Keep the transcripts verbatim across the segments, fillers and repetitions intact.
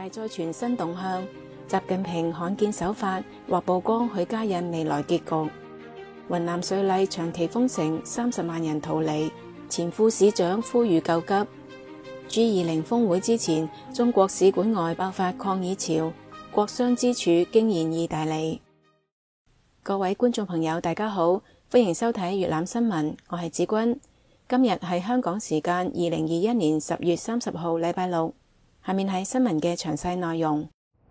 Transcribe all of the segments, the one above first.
大再傳新動向，習近平罕見手法或曝光許家印未來結局。雲南瑞麗長期封城，三十萬人逃離，前副市長呼籲救急。G 二十峰會之前，中國使館外爆發抗議潮，國殤之柱驚現意大利。各位觀眾朋友大家好，歡迎收睇粵覽新聞，我係子君。今日係香港時間二零二一年十月三十號禮拜六，下面係新聞嘅詳細內容。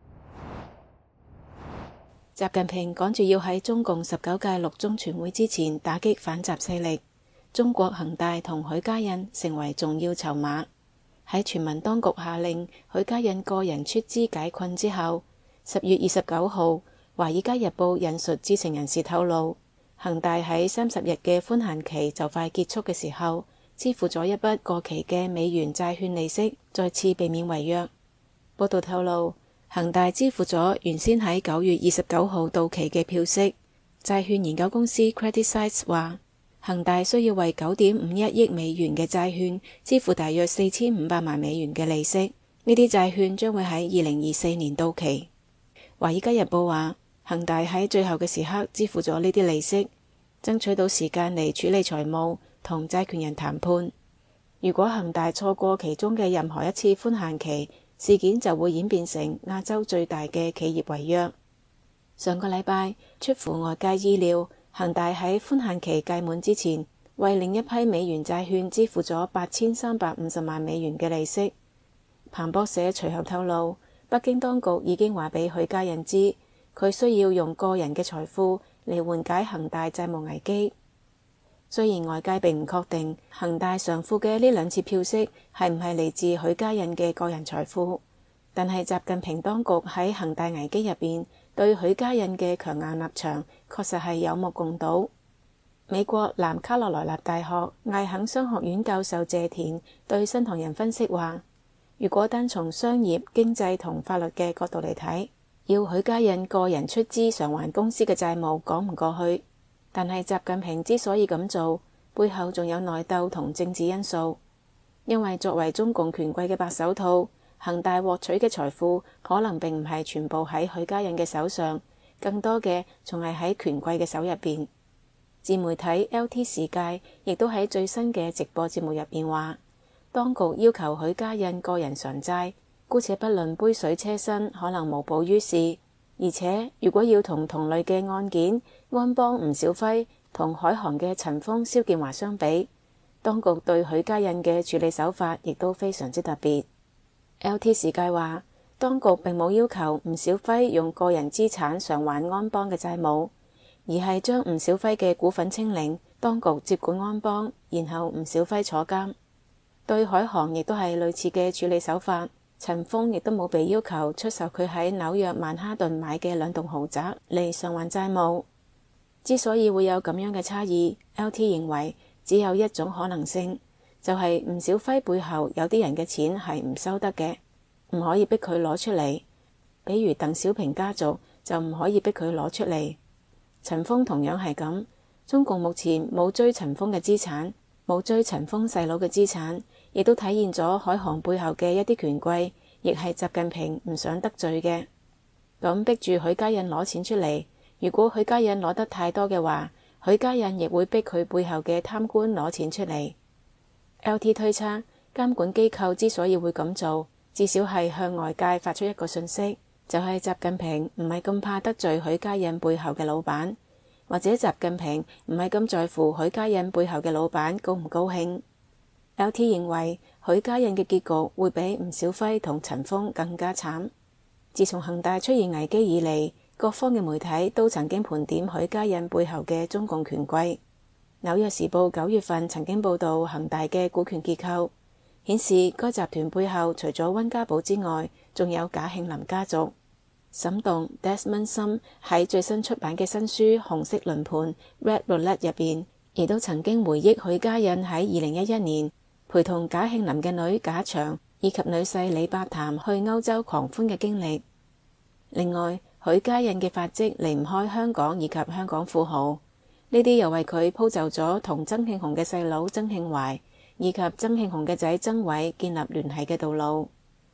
習近平趕住要喺中共十九屆六中全會之前打擊反習勢力，中國恒大同許家印成為重要籌碼。喺全民當局下令許家印個人出資解困之後，十月二十九號，《華爾街日報》引述知情人士透露，恒大喺三十日嘅寬限期就快結束嘅時候，支付咗一筆過期嘅美元債券利息，再次避免違約。報道透露，恒大支付咗原先喺九月二十九號到期嘅票息。債券研究公司 CreditSights 話，恒大需要為九點五一億美元嘅債券支付大約四千五百萬美元嘅利息，呢啲債券將會喺二零二四年到期。華爾街日報話，恒大喺最後嘅時刻支付咗呢啲利息，爭取到時間嚟處理財務同債權人談判。如果恒大錯過其中嘅任何一次寬限期，事件就會演變成亞洲最大嘅企業違約。上個禮拜，出乎外界意料，恒大喺寬限期屆滿之前，為另一批美元債券支付咗八千三百五十萬美元嘅利息。彭博社隨後透露，北京當局已經話俾許家印知，佢需要用個人嘅財富嚟緩解恒大債務危機。雖然外界並唔確定恒大償付嘅呢兩次票息係唔係嚟自許家印嘅個人財富，但係習近平當局喺恒大危機入邊對許家印嘅強硬立場確實係有目共睹。美國南卡羅來納大學艾肯商學院教授謝田對新唐人分析話，如果單從商業、經濟同法律嘅角度嚟睇，要許家印個人出資償還公司嘅債務講唔過去。但係習近平之所以咁做，背後仲有內鬥同政治因素。因為作為中共權貴嘅白手套，恒大獲取嘅財富可能並唔係全部喺許家印嘅手上，更多嘅仲係喺權貴嘅手入邊。自媒體 L T 時界亦都喺最新嘅直播節目入邊話，當局要求許家印個人償債，姑且不論杯水車薪可能無補於事，而且如果要同同類嘅案件安邦吳小輝同海航嘅陳鋒蕭建華相比，當局對許家印嘅處理手法亦都非常之特別。L T 時界話，當局並冇要求吳小輝用個人資產償還安邦嘅債務，而係將吳小輝嘅股份清零，當局接管安邦，然後吳小輝坐監。對海航亦都係類似嘅處理手法，陳鋒亦都冇被要求出售佢喺紐約曼哈頓買嘅兩棟豪宅嚟償還債務。之所以會有咁樣嘅差異， L T 認為只有一種可能性，就係吳小輝背後有啲人嘅錢係唔收得嘅，唔可以逼佢攞出嚟。比如鄧小平家族就唔可以逼佢攞出嚟。陳鋒同樣係咁，中共目前冇追陳鋒嘅資產，冇追陳鋒細佬嘅資產，亦都體現咗海航背後嘅一啲權貴，亦係習近平唔想得罪嘅。咁逼住許家印攞錢出嚟，如果許家印攞得太多嘅話，許家印亦會逼佢背後嘅貪官攞錢出嚟。L T 推測，監管機構之所以會咁做，至少係向外界發出一個訊息，就係習近平唔係咁怕得罪許家印背後嘅老闆，或者習近平唔係咁在乎許家印背後嘅老闆高唔高興。L T 認為許家印嘅結局會比吳小輝同陳鋒更加慘。自從恒大出現危機以嚟，各方嘅媒體都曾經盤點許家印背後嘅中共權貴。紐約時報九月份曾經報導恒大嘅股權結構，顯示該集團背後除咗溫家寶之外，仲有賈慶林家族。沈棟 Desmond Sun 喺最新出版嘅新書《紅色輪盤 Red Roulette》入邊，亦都曾經回憶許家印喺二零一一年陪同賈慶林嘅女賈祥以及女婿李伯談去歐洲狂歡嘅經歷。另外，許家印嘅發跡離唔開香港以及香港富豪，呢啲又為佢鋪就咗同曾慶紅嘅細佬曾慶懷以及曾慶紅嘅仔曾偉建立聯繫嘅道路。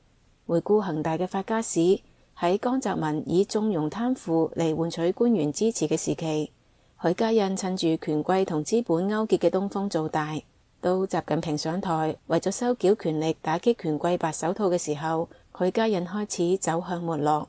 回顧恒大嘅發家史，喺江澤民以縱容貪腐嚟換取官員支持嘅時期，許家印趁住權貴同資本勾結嘅東風做大，到習近平上台為咗收繳權力打擊權貴白手套嘅時候，許家印開始走向沒落。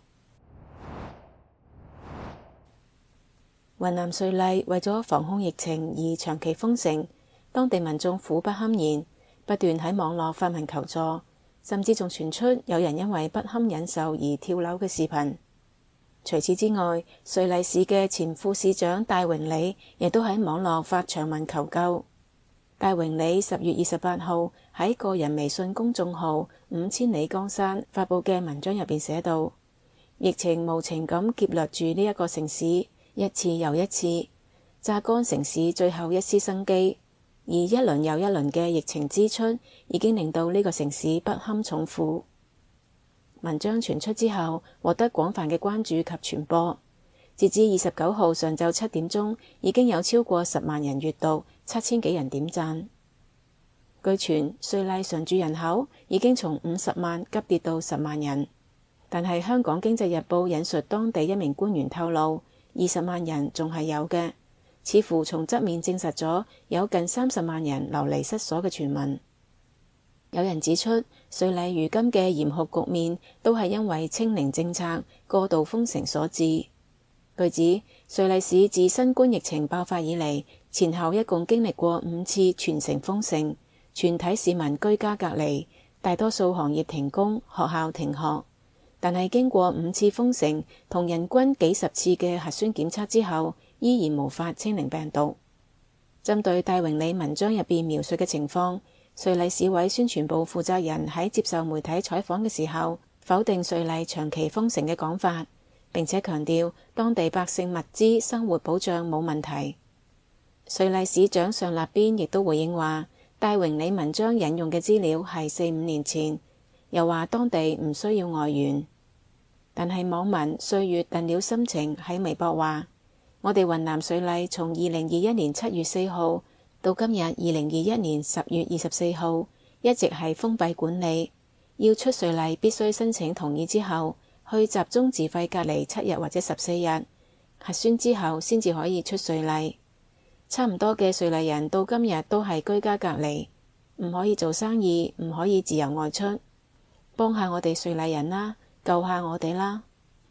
雲南瑞麗為咗防控疫情而長期封城，當地民眾苦不堪言，不斷喺網絡發文求助，甚至仲傳出有人因為不堪忍受而跳樓嘅視頻。除此之外，瑞麗市嘅前副市長戴榮禮亦都喺網絡發長文求救。戴榮禮十月二十八號喺個人微信公眾號五千里江山發佈嘅文章入邊寫道：疫情無情咁劫掠住呢一個城市，一次又一次榨乾城市最後一絲生機，而一輪又一輪嘅疫情支出已經令到呢個城市不堪重負。文章傳出之後，獲得廣泛嘅關注及傳播。截至二十九號上晝七點鐘，已經有超過十萬人閱讀，七千幾人點讚。據傳，瑞麗常住人口已經從五十萬急跌到十萬人，但係香港經濟日報引述當地一名官員透露，二十萬人仲係有嘅，似乎從側面證實咗有近三十萬人流離失所嘅傳聞。有人指出，瑞麗如今嘅嚴酷局面都係因為清零政策過度封城所致。據指，瑞麗市自新冠疫情爆發以嚟，前後一共經歷過五次全城封城，全體市民居家隔離，大多數行業停工，學校停學。但係經過五次封城同人均幾十次嘅核酸檢測之後，依然無法清零病毒。針對戴榮禮文章入邊描述嘅情況，瑞麗市委宣傳部負責人喺接受媒體採訪嘅時候，否定瑞麗長期封城嘅講法，並且強調當地百姓物資生活保障冇問題。瑞麗市長尚立邊亦都回應話，戴榮禮文章引用嘅資料係四五年前，又話當地唔需要外援。但係網民歲月燉了心情喺微博話，我哋雲南瑞麗從二零二一年七月四號到今日二零二一年十月二十四號，一直係封閉管理，要出瑞麗必須申請同意之後，去集中自費隔離七日或者十四日，核酸之後先至可以出瑞麗。差唔多嘅瑞麗人到今日都係居家隔離，唔可以做生意，唔可以自由外出，幫下我哋瑞麗人啦，救下我哋啦！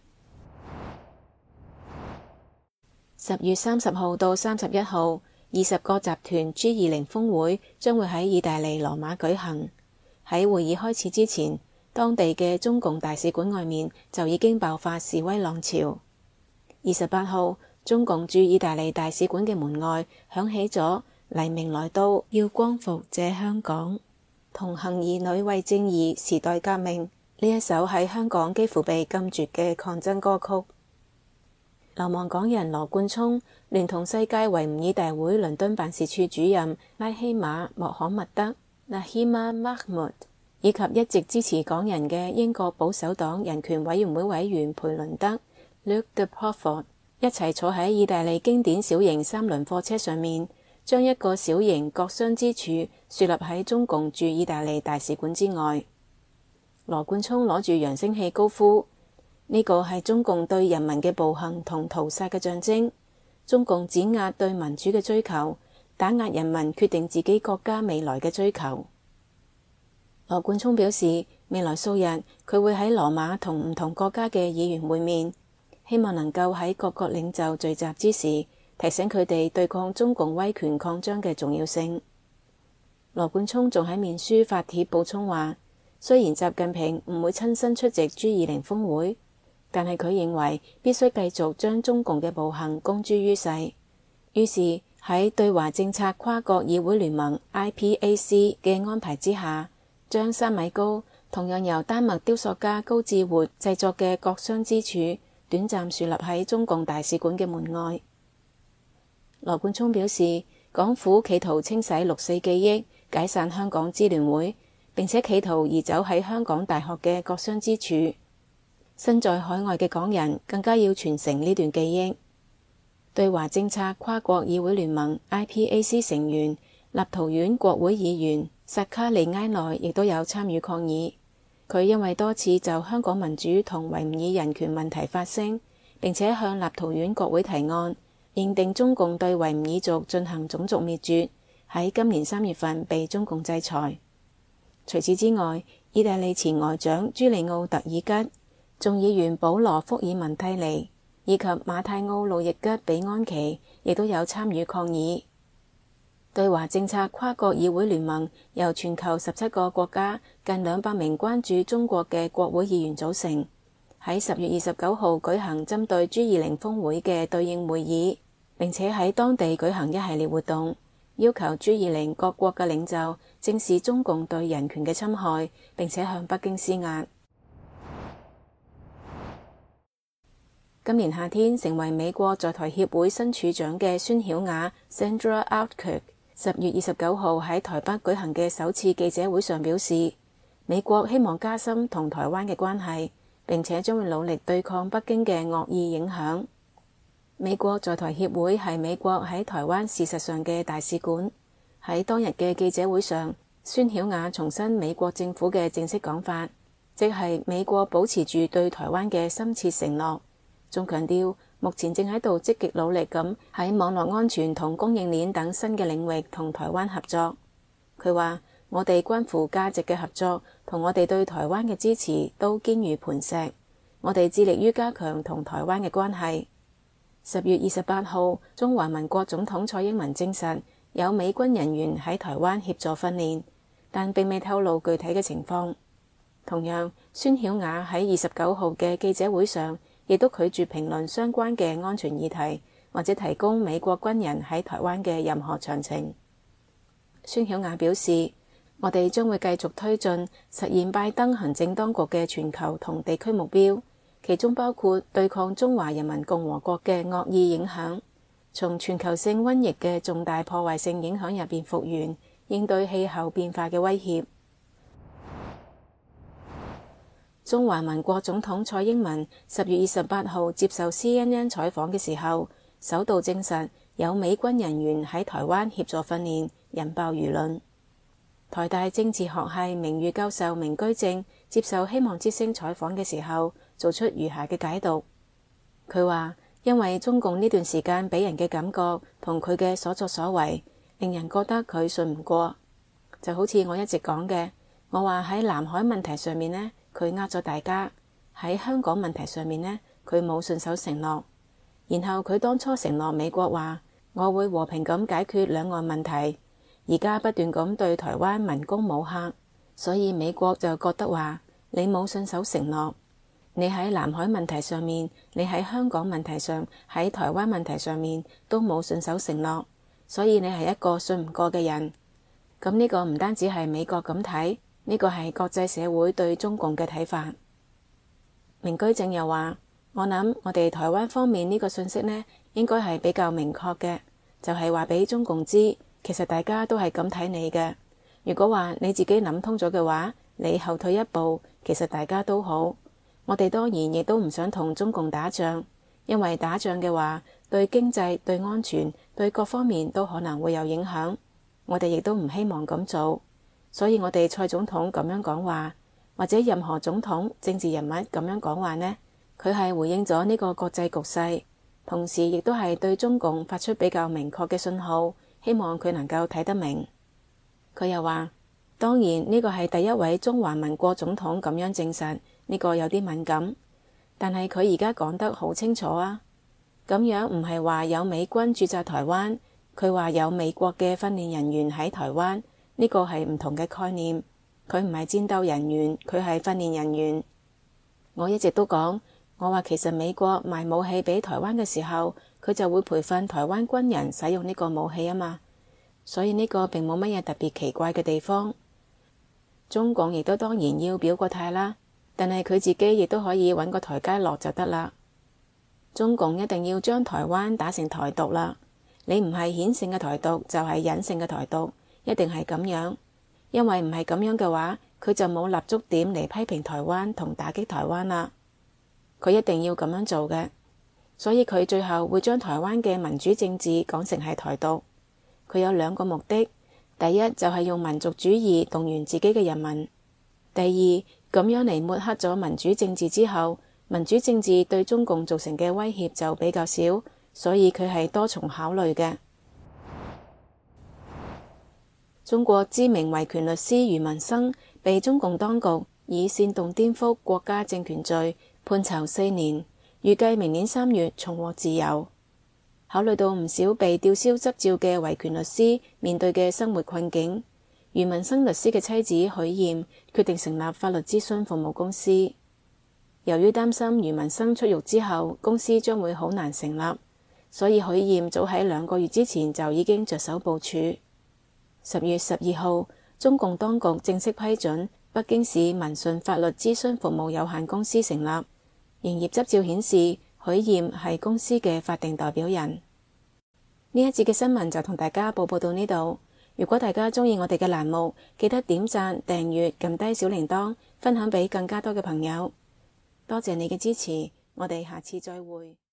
十月三十號到三十一號，二十個集團 G 二十峰會將會喺意大利羅馬舉行。喺會議開始之前，當地嘅中共大使館外面就已經爆發示威浪潮。二十八號，中共駐意大利大使館嘅門外響起咗黎明來到，要光復這香港，同行兒女為正義，時代革命呢一首喺香港幾乎被禁絕嘅抗爭歌曲。流亡港人羅冠聰聯同世界維吾爾大會倫敦辦事處主任拉希馬莫罕默德 Nahima Mahmood 以及一直支持港人嘅英國保守黨人權委員會委員培倫德 Luke de Prouvost 一齊坐喺意大利經典小型三輪貨車上面，將一個小型國殤之柱樹立喺中共駐意大利大使館之外。羅冠聰攞住揚聲器高呼：呢個係中共對人民嘅暴行同屠殺嘅象徵，中共碾壓對民主嘅追求，打壓人民決定自己國家未來嘅追求。羅冠聰表示，未來數日佢會喺羅馬同唔同國家嘅議員會面，希望能夠喺各國領袖聚集之時，提醒佢哋對抗中共威權擴張嘅重要性。羅冠聰仲喺面書發帖補充話，雖然習近平唔會親身出席 G 二十峰會，但係佢認為必須繼續將中共嘅暴行公諸於世。於是喺對華政策跨國議會聯盟 I P A C 嘅安排之下，將三米高、同樣由丹麥雕塑家高志活製作嘅國殤之柱短暫樹立喺中共大使館嘅門外。羅冠聰表示，港府企圖清洗六四記憶，解散香港支聯會，並且企圖移走喺香港大學嘅國殤之柱。身在海外嘅港人更加要傳承呢段記憶。對華政策跨國議會聯盟 I P A C 成員、立陶宛國會議員薩卡利埃內亦都有參與抗議。 佢因為多次就香港民主同維吾爾人權問題發聲，並且向立陶宛國會提案，認定中共對維吾爾族進行種族滅絕，喺今年三月份被中共制裁。除此之外，意大利前外長朱利奧特爾吉、眾議員保羅福爾文蒂尼以及馬泰奧路易吉比安奇亦都有參與抗議。對華政策跨國議會聯盟由全球十七個國家近兩百名關注中國嘅國會議員組成，喺十月二十九號舉行針對 G 二十峰會嘅對應會議，並且喺當地舉行一系列活動，要求 G 二十各國嘅領袖正視中共對人權嘅侵害，並且向北京施壓。今年夏天成為美國在台協會新處長嘅孫曉雅 Sandra Outkerk十月二十九號喺台北舉行嘅首次記者會上表示，美國希望加深同台灣嘅關係，並且將會努力對抗北京嘅惡意影響。美國在台協會係美國喺台灣事實上嘅大使館。喺當日嘅記者會上，孫曉雅重申美國政府嘅正式講法，即係美國保持住對台灣嘅深切承諾，仲強調目前正喺度積極努力咁喺網絡安全同供應鏈等新嘅領域同台灣合作。佢話：我哋關乎價值嘅合作同我哋對台灣嘅支持都堅如磐石，我哋致力於加強同台灣嘅關係。十月二十八號，中華民國總統蔡英文證實有美軍人員喺台灣協助訓練，但並未透露具體嘅情況。同樣，孫曉雅喺二十九號嘅記者會上，亦都拒絕評論相關嘅安全議題，或者提供美國軍人喺台灣嘅任何詳情。孫曉雅表示，我哋將會繼續推進實現拜登行政當局嘅全球同地區目標，其中包括對抗中華人民共和國嘅惡意影響，從全球性瘟疫嘅重大破壞性影響入邊復原，應對氣候變化嘅威脅。中華民國總統蔡英文十月二十八號接受 C N N 採訪嘅時候，首度證實有美軍人員喺台灣協助訓練，引爆輿論。台大政治學系名譽教授明居正接受希望之聲採訪嘅時候，做出如下嘅解讀。佢話：因為中共呢段時間俾人嘅感覺同佢嘅所作所為，令人覺得佢信唔過。就好似我一直講嘅，我話喺南海問題上面呢，佢呃咗大家；喺香港問題上面呢，佢冇信守承諾。然後佢當初承諾美國話，我會和平咁解決兩岸問題，而家不斷咁對台灣文攻武嚇，所以美國就覺得話你冇信守承諾，你喺南海問題上面，你喺香港問題上，喺台灣問題上面都冇信守承諾，所以你係一個信唔過嘅人。咁呢個唔單止係美國咁睇，呢個係國際社會對中共嘅睇法。明居正又話：我諗我哋台灣方面呢個信息呢，應該係比較明確嘅，就係話俾中共知，其實大家都係咁睇你嘅。如果話你自己諗通咗嘅話，你後退一步，其實大家都好。我哋當然亦都唔想同中共打仗，因為打仗嘅話，對經濟、對安全、對各方面都可能會有影響。我哋亦都唔希望咁做，所以我哋蔡總統咁樣講話，或者任何總統、政治人物咁樣講話呢，佢係回應咗呢個國際局勢，同時亦都係對中共發出比較明確嘅信號，希望佢能夠睇得明。佢又話：當然呢個係第一位中華民國總統咁樣證實，呢個有啲敏感，但係佢而家講得好清楚啊。咁樣唔係話有美軍駐紮台灣，佢話有美國嘅訓練人員喺台灣，呢個係唔同嘅概念。佢唔係戰鬥人員，佢係訓練人員。我一直都講，我話其實美國賣武器俾台灣嘅時候，佢就會培訓台灣軍人使用呢個武器啊嘛，所以呢個並冇乜嘢特別奇怪嘅地方。中共亦都當然要表個態啦，但係佢自己亦都可以揾個台階落就得啦。中共一定要將台灣打成台獨啦，你唔係顯性嘅台獨就係隱性嘅台獨，一定係咁樣。因為唔係咁樣嘅話，佢就冇立足點嚟批評台灣同打擊台灣啦。佢一定要咁樣做嘅，所以佢最後會將台灣嘅民主政治講成係台獨。佢有兩個目的，第一就係用民族主義動員自己嘅人民，第二咁樣嚟抹黑咗民主政治之後，民主政治對中共造成嘅威脅就比較少，所以佢係多重考慮嘅。中國知名維權律師余文生被中共當局以煽動顛覆國家政權罪判囚四年，預計明年三月重獲自由。考慮到唔少被吊銷執照嘅維權律師面對嘅生活困境，余文生律師嘅妻子許艷決定成立法律諮詢服務公司。由於擔心余文生出獄之後公司將會好難成立，所以許艷早喺兩個月之前就已經着手部署。十月十二號，中共當局正式批准北京市民信法律諮詢服務有限公司成立，營業執照顯示許艷係公司嘅法定代表人。呢一節嘅新聞就同大家報報到呢度。如果大家鍾意我哋嘅欄目，記得點讚、訂閱、撳低小鈴鐺，分享俾更加多嘅朋友。多謝你嘅支持，我哋下次再會。